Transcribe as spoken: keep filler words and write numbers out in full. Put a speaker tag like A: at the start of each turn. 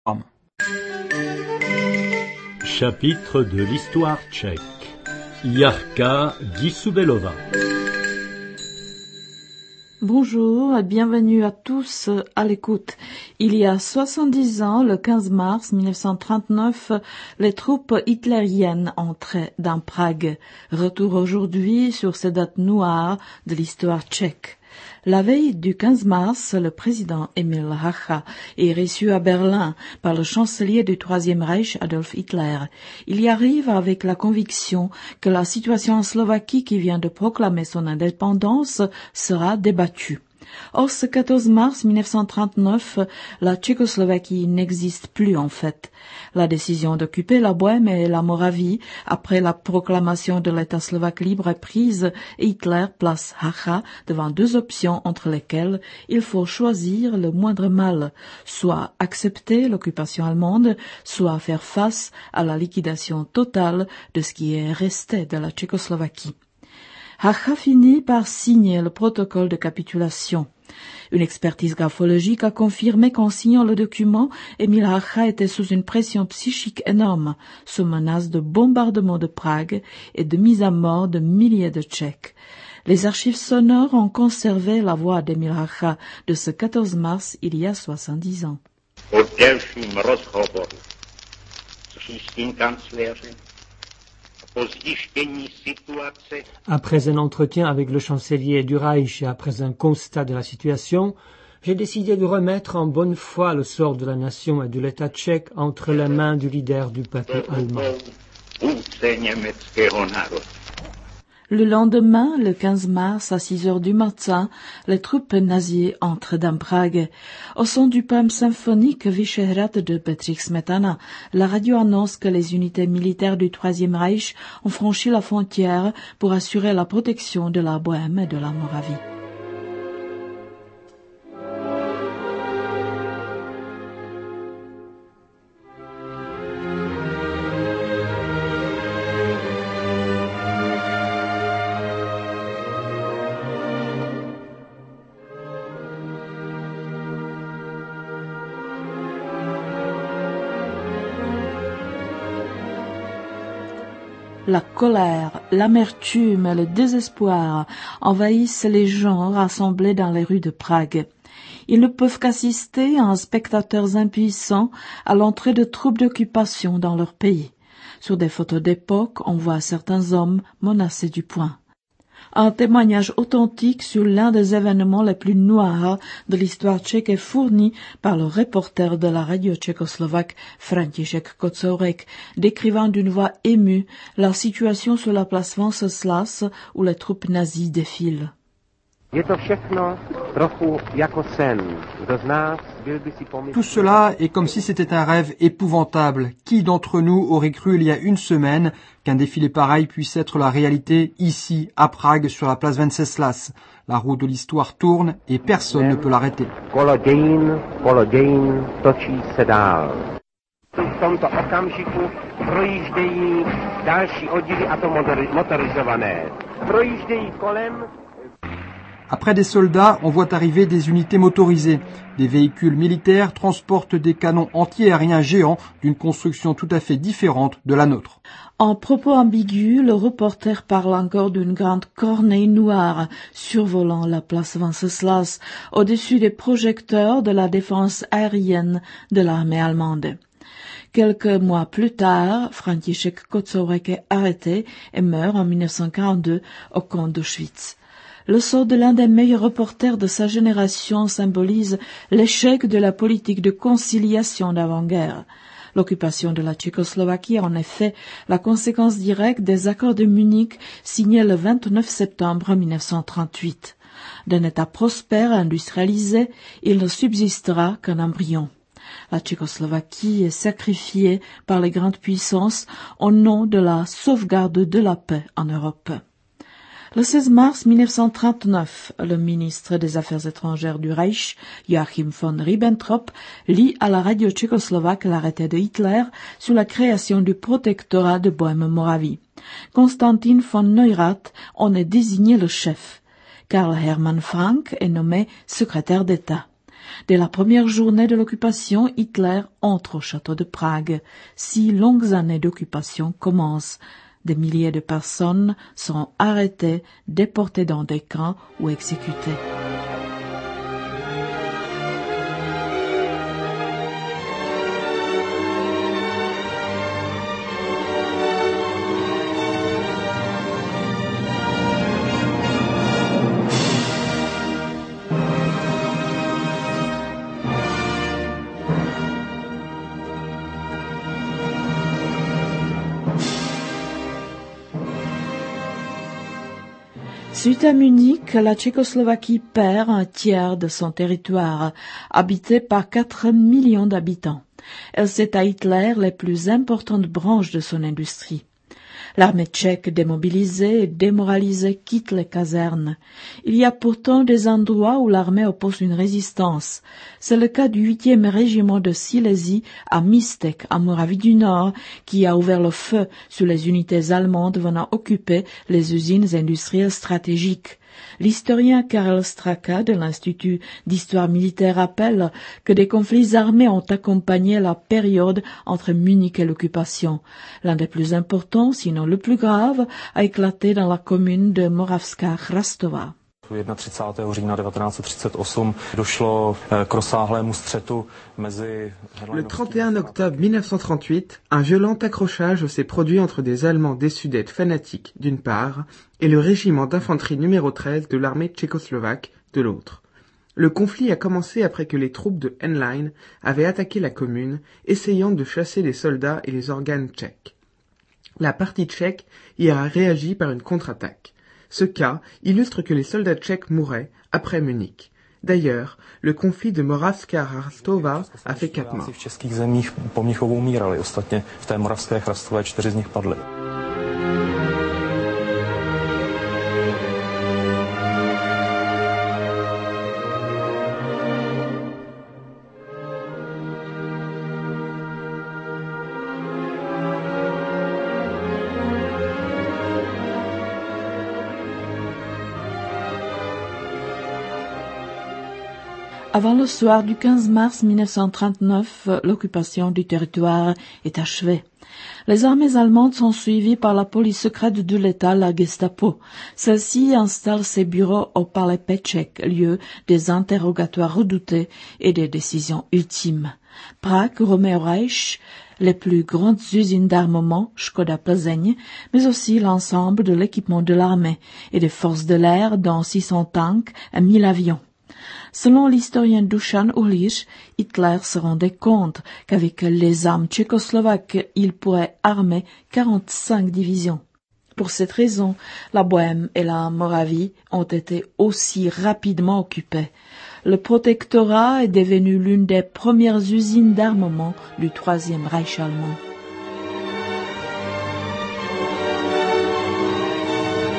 A: Chapitre de l'histoire tchèque. Jarka Gisubelova.
B: Bonjour et bienvenue à tous à l'écoute. Il y a soixante-dix ans, le quinze mars mille neuf cent trente-neuf, les troupes hitlériennes entraient dans Prague. Retour aujourd'hui sur ces dates noires de l'histoire tchèque. La veille du quinze mars, le président Emil Hácha est reçu à Berlin par le chancelier du Troisième Reich, Adolf Hitler. Il y arrive avec la conviction que la situation en Slovaquie, qui vient de proclamer son indépendance, sera débattue. Or, ce quatorze mars mille neuf cent trente-neuf, la Tchécoslovaquie n'existe plus en fait. La décision d'occuper la Bohême et la Moravie, après la proclamation de l'État slovaque libre est prise, et Hitler place Hácha devant deux options entre lesquelles il faut choisir le moindre mal, soit accepter l'occupation allemande, soit faire face à la liquidation totale de ce qui est resté de la Tchécoslovaquie. Hácha finit par signer le protocole de capitulation. Une expertise graphologique a confirmé qu'en signant le document, Emil Hácha était sous une pression psychique énorme, sous menace de bombardement de Prague et de mise à mort de milliers de Tchèques. Les archives sonores ont conservé la voix d'Emil Hácha de ce quatorze mars il y a soixante-dix ans.
C: Après un entretien avec le chancelier du Reich et après un constat de la situation, j'ai décidé de remettre en bonne foi le sort de la nation et de l'État tchèque entre les mains du leader du peuple allemand.
B: Le lendemain, le quinze mars, à six heures du matin, les troupes nazies entrent dans Prague. Au son du poème symphonique Vyšehrad de Bedřich Smetana, la radio annonce que les unités militaires du Troisième Reich ont franchi la frontière pour assurer la protection de la Bohême et de la Moravie. La colère, l'amertume et le désespoir envahissent les gens rassemblés dans les rues de Prague. Ils ne peuvent qu'assister en spectateurs impuissants à l'entrée de troupes d'occupation dans leur pays. Sur des photos d'époque, on voit certains hommes menacés du poing. Un témoignage authentique sur l'un des événements les plus noirs de l'histoire tchèque est fourni par le reporter de la radio tchécoslovaque František Kocourek, décrivant d'une voix émue la situation sur la place Venceslas où les troupes nazies défilent.
D: Tout cela est comme si c'était un rêve épouvantable. Qui d'entre nous aurait cru il y a une semaine qu'un défilé pareil puisse être la réalité ici, à Prague, sur la place Venceslas? La roue de l'histoire tourne et personne ne peut l'arrêter. Après des soldats, on voit arriver des unités motorisées. Des véhicules militaires transportent des canons antiaériens géants d'une construction tout à fait différente de la nôtre.
B: En propos ambigus, le reporter parle encore d'une grande corneille noire survolant la place Venceslas au-dessus des projecteurs de la défense aérienne de l'armée allemande. Quelques mois plus tard, František Kocourek est arrêté et meurt en mille neuf cent quarante-deux au camp d'Auschwitz. Le sort de l'un des meilleurs reporters de sa génération symbolise l'échec de la politique de conciliation d'avant-guerre. L'occupation de la Tchécoslovaquie est en effet la conséquence directe des accords de Munich signés le vingt-neuf septembre mille neuf cent trente-huit. D'un État prospère industrialisé, il ne subsistera qu'un embryon. La Tchécoslovaquie est sacrifiée par les grandes puissances au nom de la sauvegarde de la paix en Europe. Le seize mars mille neuf cent trente-neuf, le ministre des Affaires étrangères du Reich, Joachim von Ribbentrop, lit à la radio tchécoslovaque l'arrêté de Hitler sur la création du protectorat de Bohême-Moravie. Konstantin von Neurath en est désigné le chef. Karl Hermann Frank est nommé secrétaire d'État. Dès la première journée de l'occupation, Hitler entre au château de Prague. Six longues années d'occupation commencent. Des milliers de personnes sont arrêtées, déportées dans des camps ou exécutées. Suite à Munich, la Tchécoslovaquie perd un tiers de son territoire, habité par quatre millions d'habitants. Elle cède à Hitler les plus importantes branches de son industrie. L'armée tchèque démobilisée et démoralisée quitte les casernes. Il y a pourtant des endroits où l'armée oppose une résistance. C'est le cas du huitième régiment de Silésie à Místek, en Moravie du Nord, qui a ouvert le feu sur les unités allemandes venant occuper les usines industrielles stratégiques. L'historien Karel Straka de l'Institut d'histoire militaire rappelle que des conflits armés ont accompagné la période entre Munich et l'occupation. L'un des plus importants, sinon le plus grave, a éclaté dans la commune de Moravská Chrastova.
E: třicátého prvního října devatenáct set třicet osm došlo k rozsáhlému střetu mezi...
F: Le trente et un octobre mille neuf cent trente-huit, un violent accrochage s'est produit entre des Allemands des Sudètes fanatiques d'une part et le régiment d'infanterie numéro treize de l'armée tchécoslovaque de l'autre. Le conflit a commencé après que les troupes de Henlein avaient attaqué la commune, essayant de chasser les soldats et les organes tchèques. La partie tchèque y a réagi par une contre-attaque. Ce cas illustre que les soldats tchèques mouraient après Munich. D'ailleurs, le conflit de Moravská Chrastova a fait quatre morts.
E: V českých zemích po Mnichovou umírali, ostatně v té Moravské Chrastové čtyři z nich padli.
B: Avant le soir du quinze mars mille neuf cent trente-neuf, l'occupation du territoire est achevée. Les armées allemandes sont suivies par la police secrète de l'État, la Gestapo. Celle-ci installe ses bureaux au palais Péček, lieu des interrogatoires redoutés et des décisions ultimes. Prague remet au Reich les plus grandes usines d'armement, Škoda Plzeň, mais aussi l'ensemble de l'équipement de l'armée et des forces de l'air, dont six cents tanks et mille avions. Selon l'historien Dušan Uhlíř, Hitler se rendait compte qu'avec les armes tchécoslovaques, il pourrait armer quarante-cinq divisions. Pour cette raison, la Bohême et la Moravie ont été aussi rapidement occupées. Le protectorat est devenu l'une des premières usines d'armement du Troisième Reich allemand.